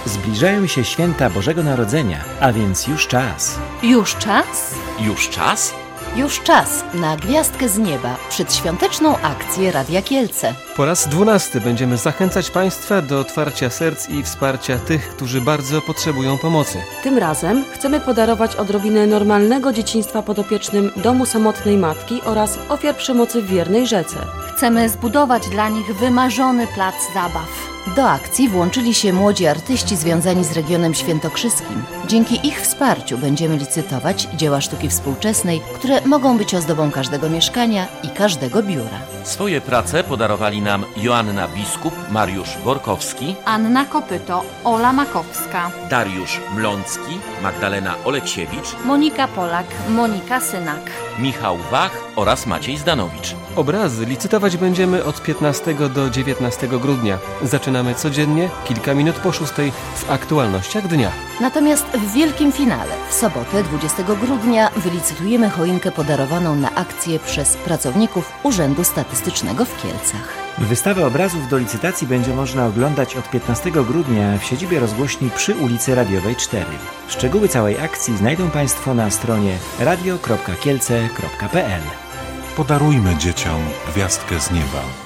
Zbliżają się święta Bożego Narodzenia, a więc już czas. Już czas? Już czas? Już czas na Gwiazdkę z Nieba, przedświąteczną akcję Radia Kielce. Po raz 12 będziemy zachęcać Państwa do otwarcia serc i wsparcia tych, którzy bardzo potrzebują pomocy. Tym razem chcemy podarować odrobinę normalnego dzieciństwa podopiecznym Domu Samotnej Matki oraz ofiar przemocy w Wiernej Rzece. Chcemy zbudować dla nich wymarzony plac zabaw. Do akcji włączyli się młodzi artyści związani z regionem świętokrzyskim. Dzięki ich wsparciu będziemy licytować dzieła sztuki współczesnej, które mogą być ozdobą każdego mieszkania i każdego biura. Swoje prace podarowali nam Joanna Biskup, Mariusz Borkowski, Anna Kopyto, Ola Makowska, Dariusz Mlącki, Magdalena Oleksiewicz, Monika Polak, Monika Synak, Michał Wach oraz Maciej Zdanowicz. Obrazy licytować będziemy od 15 do 19 grudnia. Zaczynamy codziennie, kilka minut po 6 w aktualnościach dnia. Natomiast w wielkim finale, w sobotę 20 grudnia, wylicytujemy choinkę podarowaną na akcję przez pracowników Urzędu Statystycznego w Kielcach. Wystawę obrazów do licytacji będzie można oglądać od 15 grudnia w siedzibie rozgłośni przy ulicy Radiowej 4. Szczegóły całej akcji znajdą Państwo na stronie radio.kielce.pl. Podarujmy dzieciom gwiazdkę z nieba.